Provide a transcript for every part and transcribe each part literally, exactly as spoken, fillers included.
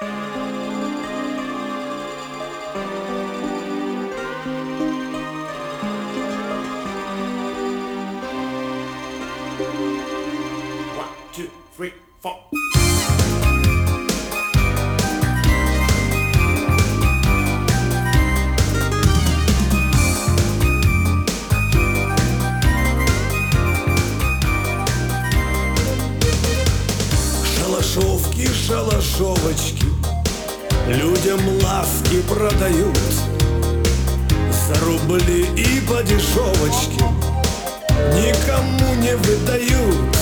One, two, three, four. Шалашовки, шалашовочки, людям ласки продают за рубли и по дешевочке, никому не выдают.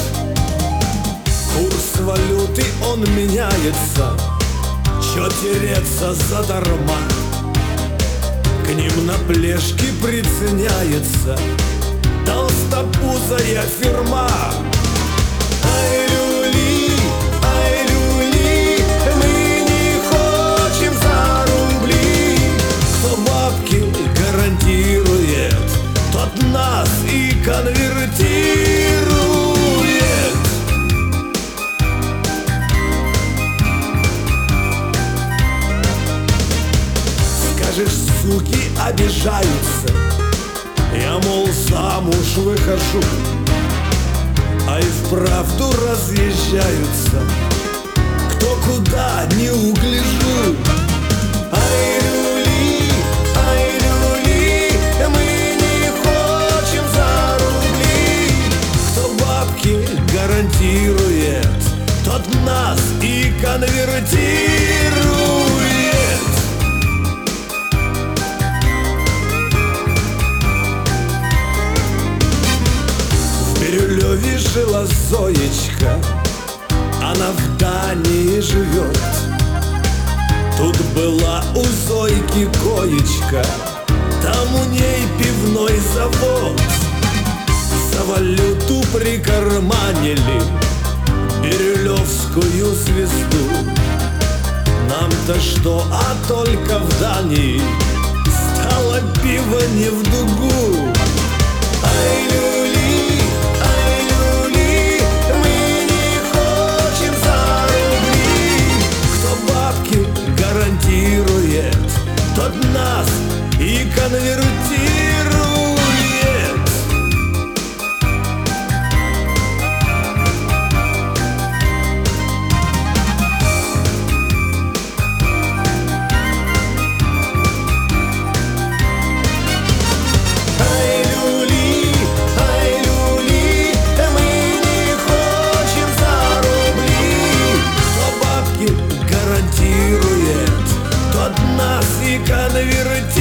Курс валюты он меняется, чё тереться задарма? К ним на плешки приценяется толстопузая фирма. Ай, люли, ай, люли, мы не хотим за рубли. Кто бабки гарантирует, тот нас и конвертирует. Скажешь, суки обижаются, я, мол, замуж выхожу, а и вправду разъезжаются, кто куда не угляжу. Ай, люли, ай, люли, мы не хотим за рубли. Кто бабки гарантирует, тот нас и конвертирует. В Бирюлеве жила Зоечка, она в Дании живет. Тут была у Зойки коечка, там у ней пивной завод. За валюту прикарманили бирюлевскую звезду. Нам-то что, а только в Дании стало пиво не в дугу. Ай, люли, ай, люли, мы не хотим за рубли. Кто бабки гарантирует, тот нас и конвертирует. Ай, люли, ай, люли, мы не хотим за рубли. Кто бабки гарантирует, тот нас и конвертирует.